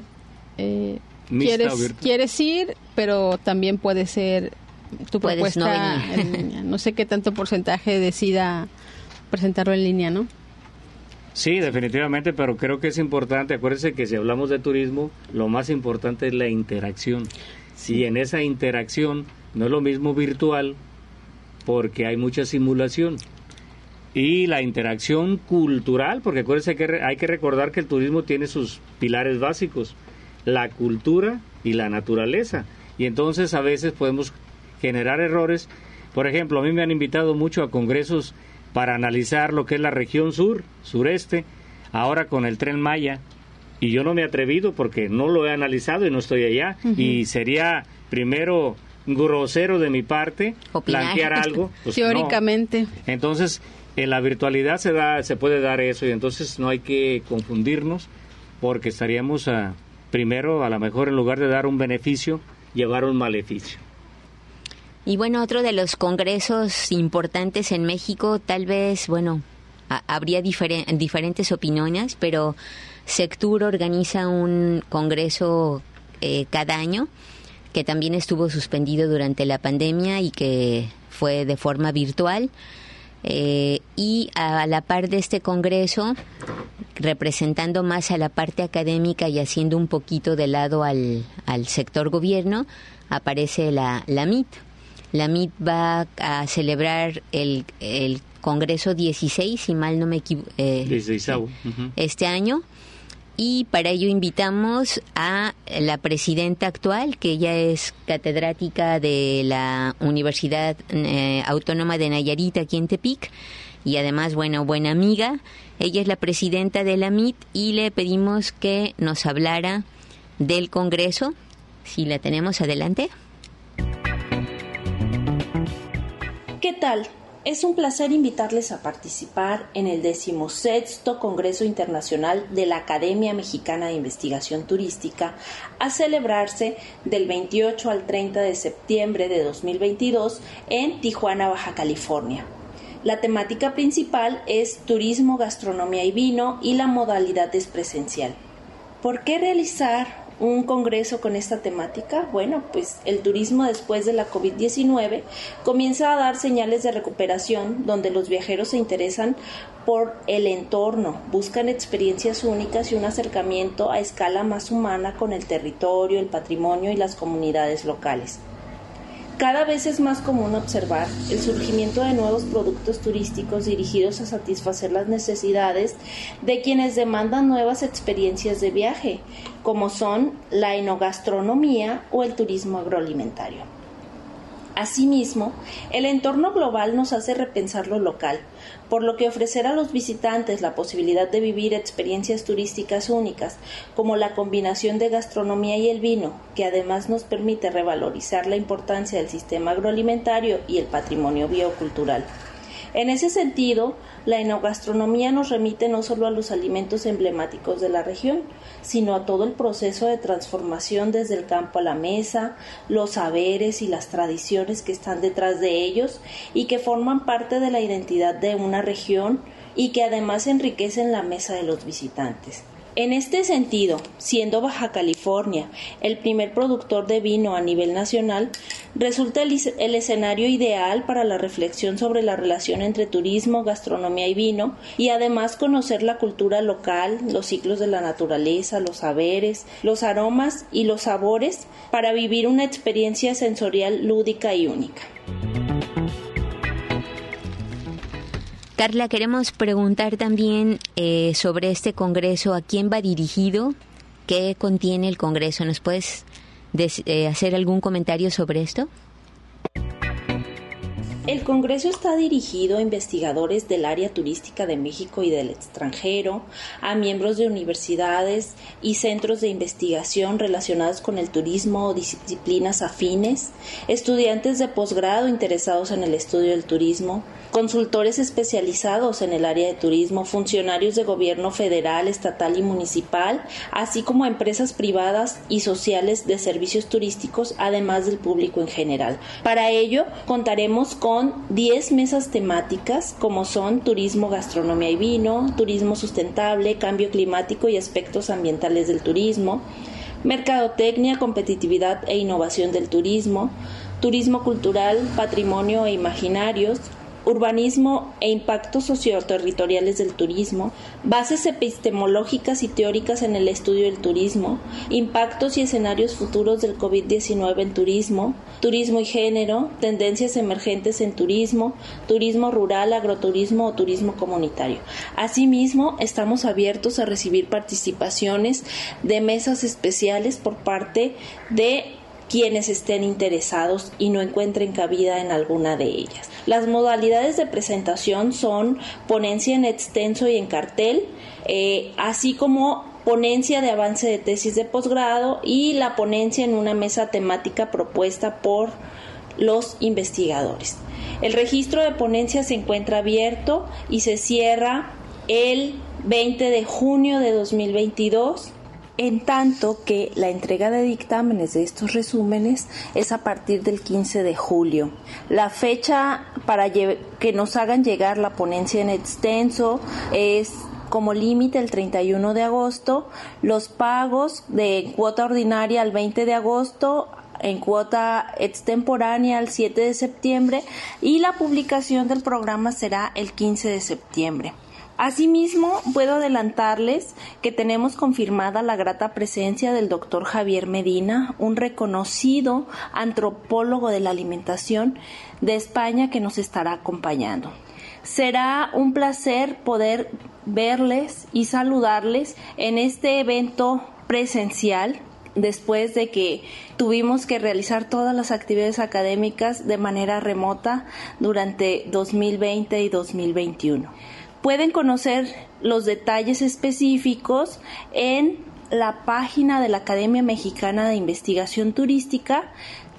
quieres ir, pero también puede ser tu propuesta no en línea. No sé qué tanto porcentaje decida presentarlo en línea, ¿no? Sí, definitivamente, pero creo que es importante. Acuérdense que si hablamos de turismo, lo más importante es la interacción. Sí. Y en esa interacción no es lo mismo virtual, porque hay mucha simulación. Y la interacción cultural, porque acuérdense que hay que recordar que el turismo tiene sus pilares básicos, la cultura y la naturaleza. Y entonces a veces podemos generar errores. Por ejemplo, a mí me han invitado mucho a congresos para analizar lo que es la región sureste, ahora con el Tren Maya, y yo no me he atrevido porque no lo he analizado y no estoy allá, y sería primero grosero de mi parte plantear algo. Pues teóricamente. No. Entonces, en la virtualidad se puede dar eso, y entonces no hay que confundirnos, porque estaríamos primero, a lo mejor, en lugar de dar un beneficio, llevar un maleficio. Y bueno, otro de los congresos importantes en México, tal vez, bueno, habría diferentes opiniones, pero Sectur organiza un congreso cada año, que también estuvo suspendido durante la pandemia y que fue de forma virtual. Y a la par de este congreso, representando más a la parte académica y haciendo un poquito de lado al sector gobierno, aparece la MIT. La MIT va a celebrar el Congreso 16, si mal no me equivoco, este año, y para ello invitamos a la presidenta actual, que ella es catedrática de la Universidad Autónoma de Nayarit, aquí en Tepic, y además, bueno, buena amiga. Ella es la presidenta de la MIT y le pedimos que nos hablara del Congreso. Si la tenemos, adelante. ¿Qué tal? Es un placer invitarles a participar en el 16º Congreso Internacional de la Academia Mexicana de Investigación Turística, a celebrarse del 28 al 30 de septiembre de 2022 en Tijuana, Baja California. La temática principal es turismo, gastronomía y vino, y la modalidad es presencial. ¿Por qué realizar un congreso con esta temática? Bueno, pues el turismo después de la COVID-19 comienza a dar señales de recuperación, donde los viajeros se interesan por el entorno, buscan experiencias únicas y un acercamiento a escala más humana con el territorio, el patrimonio y las comunidades locales. Cada vez es más común observar el surgimiento de nuevos productos turísticos dirigidos a satisfacer las necesidades de quienes demandan nuevas experiencias de viaje, como son la enogastronomía o el turismo agroalimentario. Asimismo, el entorno global nos hace repensar lo local, por lo que ofrecer a los visitantes la posibilidad de vivir experiencias turísticas únicas, como la combinación de gastronomía y el vino, que además nos permite revalorizar la importancia del sistema agroalimentario y el patrimonio biocultural. En ese sentido, la enogastronomía nos remite no solo a los alimentos emblemáticos de la región, sino a todo el proceso de transformación desde el campo a la mesa, los saberes y las tradiciones que están detrás de ellos y que forman parte de la identidad de una región y que además enriquecen la mesa de los visitantes. En este sentido, siendo Baja California el primer productor de vino a nivel nacional, resulta el escenario ideal para la reflexión sobre la relación entre turismo, gastronomía y vino, y además conocer la cultura local, los ciclos de la naturaleza, los saberes, los aromas y los sabores, para vivir una experiencia sensorial lúdica y única. Carla, queremos preguntar también sobre este congreso, ¿a quién va dirigido? ¿Qué contiene el congreso? ¿Nos puedes hacer algún comentario sobre esto? El congreso está dirigido a investigadores del área turística de México y del extranjero, a miembros de universidades y centros de investigación relacionados con el turismo o disciplinas afines, estudiantes de posgrado interesados en el estudio del turismo, consultores especializados en el área de turismo, funcionarios de gobierno federal, estatal y municipal, así como empresas privadas y sociales de servicios turísticos, además del público en general. Para ello, contaremos con 10 mesas temáticas, como son turismo, gastronomía y vino, turismo sustentable, cambio climático y aspectos ambientales del turismo, mercadotecnia, competitividad e innovación del turismo, turismo cultural, patrimonio e imaginarios, urbanismo e impactos socioterritoriales del turismo, bases epistemológicas y teóricas en el estudio del turismo, impactos y escenarios futuros del COVID-19 en turismo, turismo y género, tendencias emergentes en turismo, turismo rural, agroturismo o turismo comunitario. Asimismo, estamos abiertos a recibir participaciones de mesas especiales por parte de quienes estén interesados y no encuentren cabida en alguna de ellas. Las modalidades de presentación son ponencia en extenso y en cartel, así como ponencia de avance de tesis de posgrado y la ponencia en una mesa temática propuesta por los investigadores. El registro de ponencia se encuentra abierto y se cierra el 20 de junio de 2022. En tanto que la entrega de dictámenes de estos resúmenes es a partir del 15 de julio. La fecha para que nos hagan llegar la ponencia en extenso es como límite el 31 de agosto, los pagos de cuota ordinaria al 20 de agosto, en cuota extemporánea al 7 de septiembre y la publicación del programa será el 15 de septiembre. Asimismo, puedo adelantarles que tenemos confirmada la grata presencia del doctor Javier Medina, un reconocido antropólogo de la alimentación de España que nos estará acompañando. Será un placer poder verles y saludarles en este evento presencial después de que tuvimos que realizar todas las actividades académicas de manera remota durante 2020 y 2021. Pueden conocer los detalles específicos en la página de la Academia Mexicana de Investigación Turística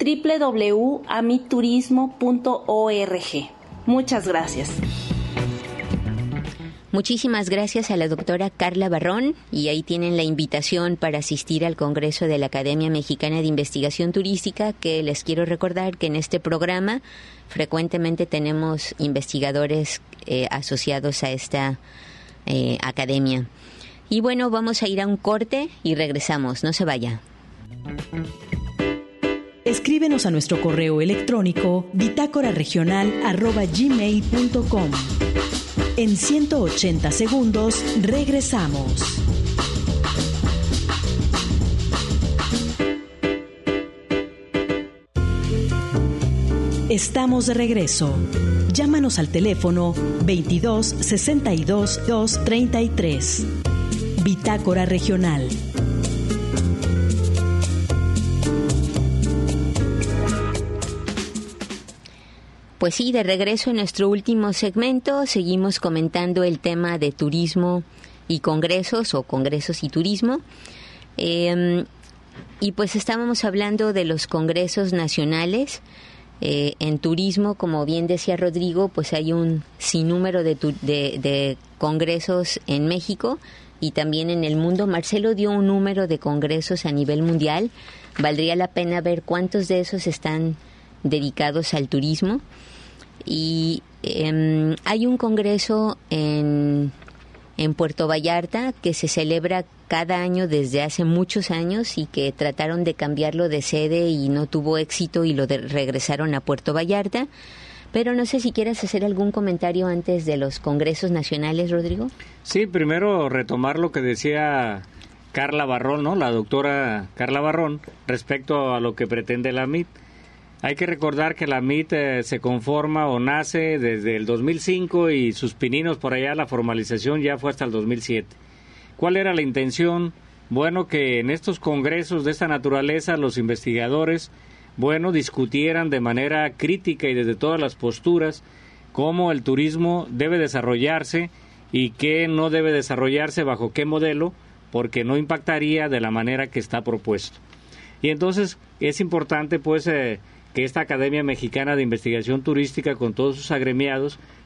www.amiturismo.org. Muchas gracias. Muchísimas gracias a la doctora Carla Barrón, y ahí tienen la invitación para asistir al Congreso de la Academia Mexicana de Investigación Turística, que les quiero recordar que en este programa frecuentemente tenemos investigadores asociados a esta academia. Y bueno, vamos a ir a un corte y regresamos, no se vaya. Escríbenos a nuestro correo electrónico bitácoraregional@gmail.com. En 180 segundos regresamos. Estamos de regreso. Llámanos al teléfono 22 62 233. Bitácora Regional. Pues sí, de regreso en nuestro último segmento, seguimos comentando el tema de turismo y congresos, o congresos y turismo. Y pues estábamos hablando de los congresos nacionales. En turismo, como bien decía Rodrigo, pues hay un sinnúmero de congresos en México y también en el mundo. Marcelo dio un número de congresos a nivel mundial. Valdría la pena ver cuántos de esos están dedicados al turismo. Y hay un congreso en Puerto Vallarta que se celebra cada año desde hace muchos años y que trataron de cambiarlo de sede y no tuvo éxito y lo regresaron a Puerto Vallarta. Pero no sé si quieres hacer algún comentario antes de los congresos nacionales, Rodrigo. Sí, primero retomar lo que decía Carla Barrón, ¿no? La doctora Carla Barrón, respecto a lo que pretende la MIT. Hay que recordar que la MIT se conforma o nace desde el 2005 y sus pininos por allá, la formalización ya fue hasta el 2007. ¿Cuál era la intención? Bueno, que en estos congresos de esta naturaleza los investigadores, discutieran de manera crítica y desde todas las posturas cómo el turismo debe desarrollarse y qué no debe desarrollarse, bajo qué modelo, porque no impactaría de la manera que está propuesto. Y entonces es importante que esta Academia Mexicana de Investigación Turística, con todos sus agremiados,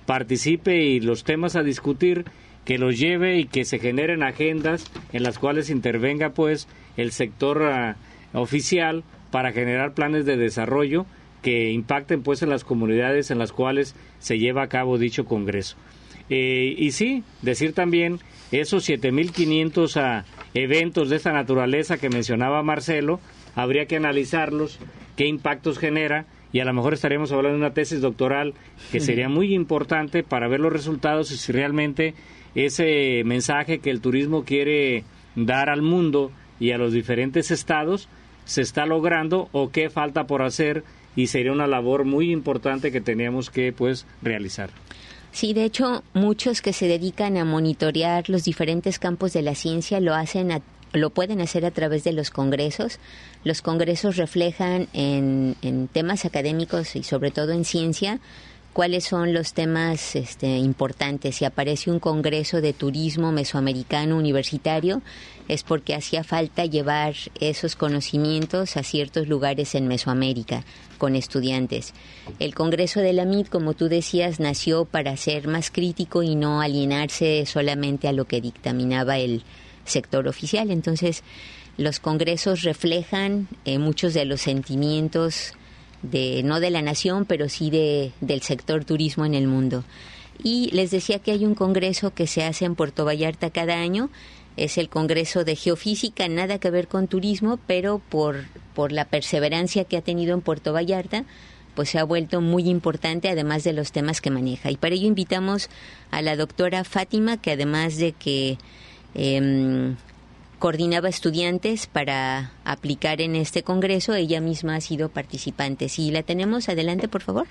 participe y los temas a discutir, que los lleve y que se generen agendas en las cuales intervenga pues el sector oficial para generar planes de desarrollo que impacten pues en las comunidades en las cuales se lleva a cabo dicho congreso. Y sí, decir también esos 7.500 eventos de esta naturaleza que mencionaba Marcelo, habría que analizarlos, qué impactos genera, y a lo mejor estaremos hablando de una tesis doctoral que sería muy importante para ver los resultados y si realmente ese mensaje que el turismo quiere dar al mundo y a los diferentes estados se está logrando o qué falta por hacer, y sería una labor muy importante que teníamos que pues realizar. Sí, de hecho, muchos que se dedican a monitorear los diferentes campos de la ciencia lo pueden hacer a través de los congresos. Los congresos reflejan en temas académicos y sobre todo en ciencia cuáles son los temas importantes. Si aparece un congreso de turismo mesoamericano universitario, es porque hacía falta llevar esos conocimientos a ciertos lugares en Mesoamérica con estudiantes. El Congreso de la MIT, como tú decías, nació para ser más crítico y no alienarse solamente a lo que dictaminaba el sector oficial. Entonces, los congresos reflejan muchos de los sentimientos no de la nación, pero sí del sector turismo en el mundo. Y les decía que hay un congreso que se hace en Puerto Vallarta cada año. Es el Congreso de Geofísica, nada que ver con turismo, pero por la perseverancia que ha tenido en Puerto Vallarta, pues se ha vuelto muy importante, además de los temas que maneja. Y para ello invitamos a la doctora Fátima, que además de que coordinaba estudiantes para aplicar en este congreso, ella misma ha sido participante. Si la tenemos, adelante, por favor.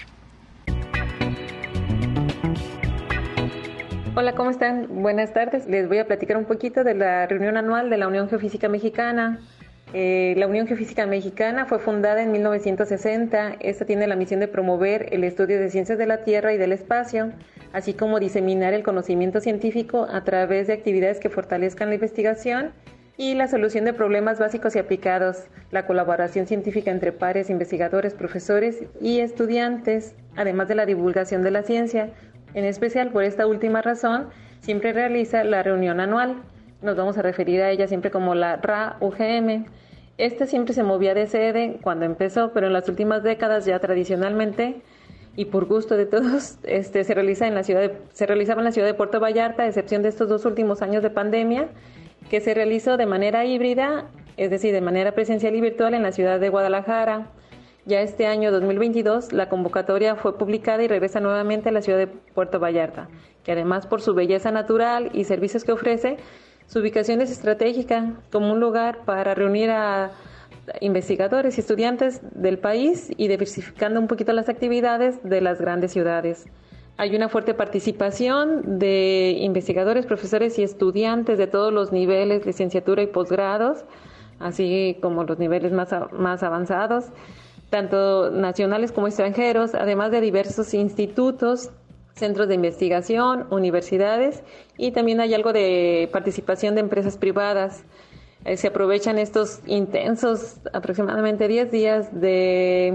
Hola, ¿cómo están? Buenas tardes. Les voy a platicar un poquito de la reunión anual de la Unión Geofísica Mexicana. La Unión Geofísica Mexicana fue fundada en 1960. Esta tiene la misión de promover el estudio de ciencias de la Tierra y del espacio, así como diseminar el conocimiento científico a través de actividades que fortalezcan la investigación y la solución de problemas básicos y aplicados, la colaboración científica entre pares, investigadores, profesores y estudiantes, además de la divulgación de la ciencia. En especial, por esta última razón, siempre realiza la reunión anual. Nos vamos a referir a ella siempre como la RA-UGM. Esta siempre se movía de sede cuando empezó, pero en las últimas décadas ya tradicionalmente y por gusto de todos, se realizaba en la ciudad de Puerto Vallarta, a excepción de estos 2 últimos años de pandemia, que se realizó de manera híbrida, es decir, de manera presencial y virtual en la ciudad de Guadalajara. Ya este año 2022 la convocatoria fue publicada y regresa nuevamente a la ciudad de Puerto Vallarta, que además por su belleza natural y servicios que ofrece, su ubicación es estratégica como un lugar para reunir a investigadores y estudiantes del país y diversificando un poquito las actividades de las grandes ciudades. Hay una fuerte participación de investigadores, profesores y estudiantes de todos los niveles, licenciatura y posgrados, así como los niveles más avanzados, tanto nacionales como extranjeros, además de diversos institutos, centros de investigación, universidades, y también hay algo de participación de empresas privadas. Se aprovechan estos intensos, aproximadamente 10 días de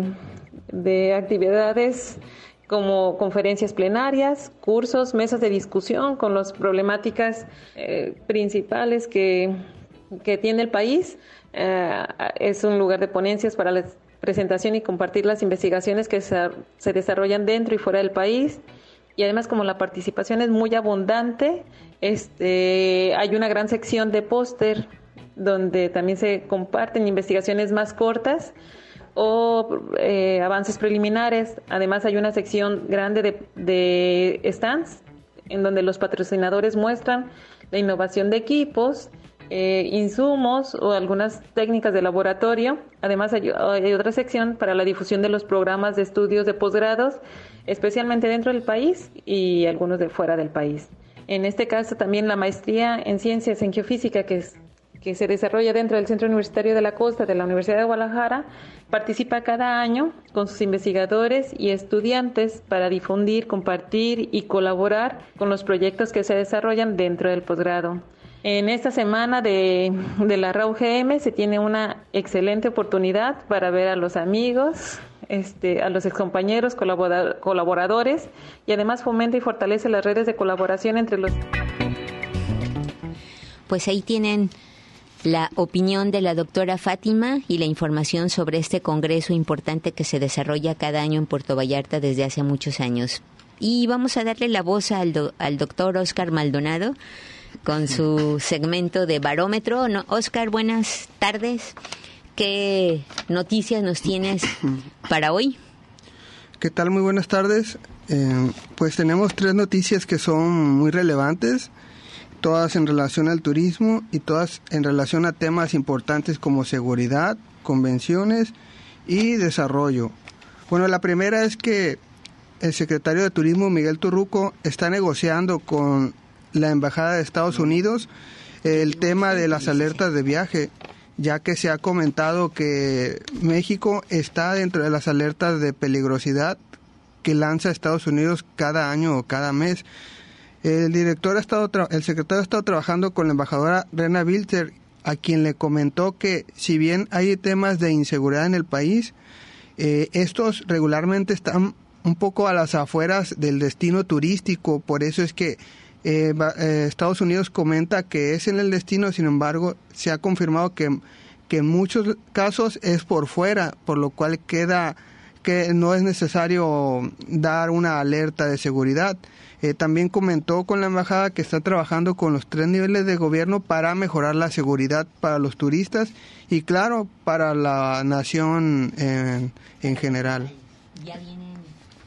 actividades como conferencias plenarias, cursos, mesas de discusión con las problemáticas principales que tiene el país. Es un lugar de ponencias para la presentación y compartir las investigaciones que se desarrollan dentro y fuera del país. Y además, como la participación es muy abundante, hay una gran sección de póster donde también se comparten investigaciones más cortas o avances preliminares. Además, hay una sección grande de stands en donde los patrocinadores muestran la innovación de equipos, insumos o algunas técnicas de laboratorio. Además, hay otra sección para la difusión de los programas de estudios de posgrados, especialmente dentro del país y algunos de fuera del país. En este caso, también la maestría en ciencias en geofísica que se desarrolla dentro del Centro Universitario de la Costa de la Universidad de Guadalajara, participa cada año con sus investigadores y estudiantes para difundir, compartir y colaborar con los proyectos que se desarrollan dentro del posgrado. En esta semana de la RAUGM se tiene una excelente oportunidad para ver a los amigos, a los excompañeros, colaboradores, y además fomenta y fortalece las redes de colaboración entre los... Pues ahí tienen la opinión de la doctora Fátima y la información sobre este congreso importante que se desarrolla cada año en Puerto Vallarta desde hace muchos años. Y vamos a darle la voz al doctor Óscar Maldonado con su segmento de Barómetro. No, Óscar, buenas tardes. ¿Qué noticias nos tienes para hoy? ¿Qué tal? Muy buenas tardes. Pues tenemos 3 noticias que son muy relevantes, todas en relación al turismo y todas en relación a temas importantes como seguridad, convenciones y desarrollo. Bueno, la primera es que el secretario de Turismo, Miguel Torruco, está negociando con la Embajada de Estados Unidos el tema de las alertas de viaje, ya que se ha comentado que México está dentro de las alertas de peligrosidad que lanza Estados Unidos cada año o cada mes. El secretario ha estado trabajando con la embajadora Rena Bilzer, a quien le comentó que si bien hay temas de inseguridad en el país, estos regularmente están un poco a las afueras del destino turístico. Por eso es que Estados Unidos comenta que es en el destino, sin embargo, se ha confirmado que en muchos casos es por fuera, por lo cual queda que no es necesario dar una alerta de seguridad. También comentó con la embajada que está trabajando con los 3 niveles de gobierno para mejorar la seguridad para los turistas y, claro, para la nación en general. Ya vienen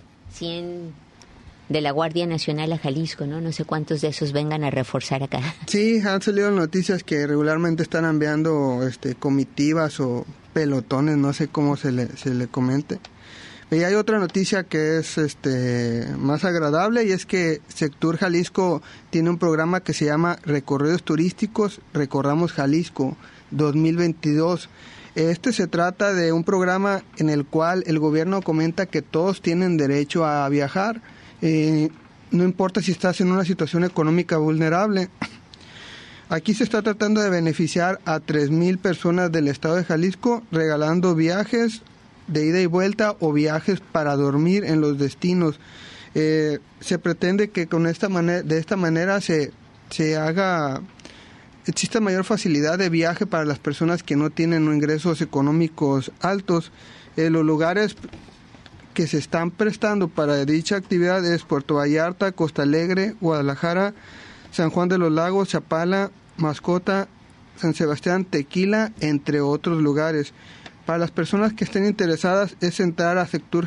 100 de la Guardia Nacional a Jalisco, ¿no? No sé cuántos de esos vengan a reforzar acá. Sí, han salido noticias que regularmente están enviando comitivas o pelotones, no sé cómo se le comente. Y hay otra noticia que es más agradable, y es que Sectur Jalisco tiene un programa que se llama Recorridos Turísticos Recorramos Jalisco 2022. Se trata de un programa en el cual el gobierno comenta que todos tienen derecho a viajar, no importa si estás en una situación económica vulnerable. Aquí se está tratando de beneficiar a 3,000 personas del estado de Jalisco, regalando viajes de ida y vuelta o viajes para dormir en los destinos. Se pretende que de esta manera exista mayor facilidad de viaje para las personas que no tienen ingresos económicos altos. Los lugares que se están prestando para dicha actividad es Puerto Vallarta, Costa Alegre, Guadalajara, San Juan de los Lagos, Chapala, Mascota, San Sebastián, Tequila, entre otros lugares. Para las personas que estén interesadas es entrar a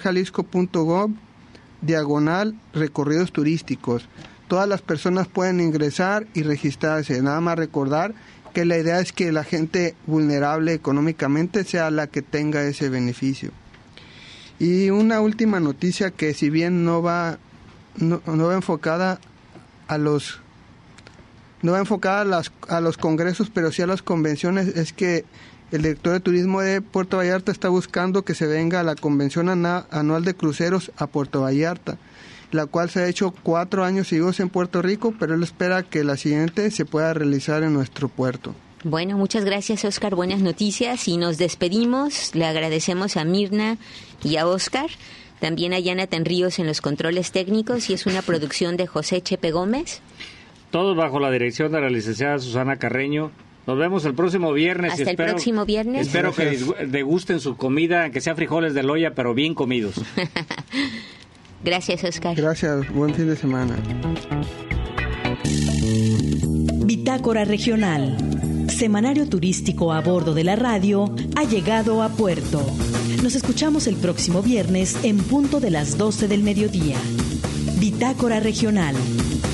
secturjalisco.gov/recorridos turísticos. Todas las personas pueden ingresar y registrarse. Nada más recordar que la idea es que la gente vulnerable económicamente sea la que tenga ese beneficio. Y una última noticia que, si bien no va enfocada a los congresos, pero sí a las convenciones, es que el director de turismo de Puerto Vallarta está buscando que se venga a la convención anual de cruceros a Puerto Vallarta, la cual se ha hecho 4 años seguidos en Puerto Rico, pero él espera que la siguiente se pueda realizar en nuestro puerto. Bueno, muchas gracias, Óscar. Buenas noticias, y nos despedimos. Le agradecemos a Mirna y a Óscar, también a Jonathan Ríos en los controles técnicos, y es una producción de José Chepe Gómez. Todos bajo la dirección de la licenciada Susana Carreño. Nos vemos el próximo viernes. Hasta el próximo viernes. Espero que degusten su comida, que sea frijoles de loya, pero bien comidos. Gracias, Óscar. Gracias, buen fin de semana. Bitácora Regional, semanario turístico a bordo de la radio, ha llegado a puerto. Nos escuchamos el próximo viernes en punto de las 12 del mediodía. Bitácora Regional.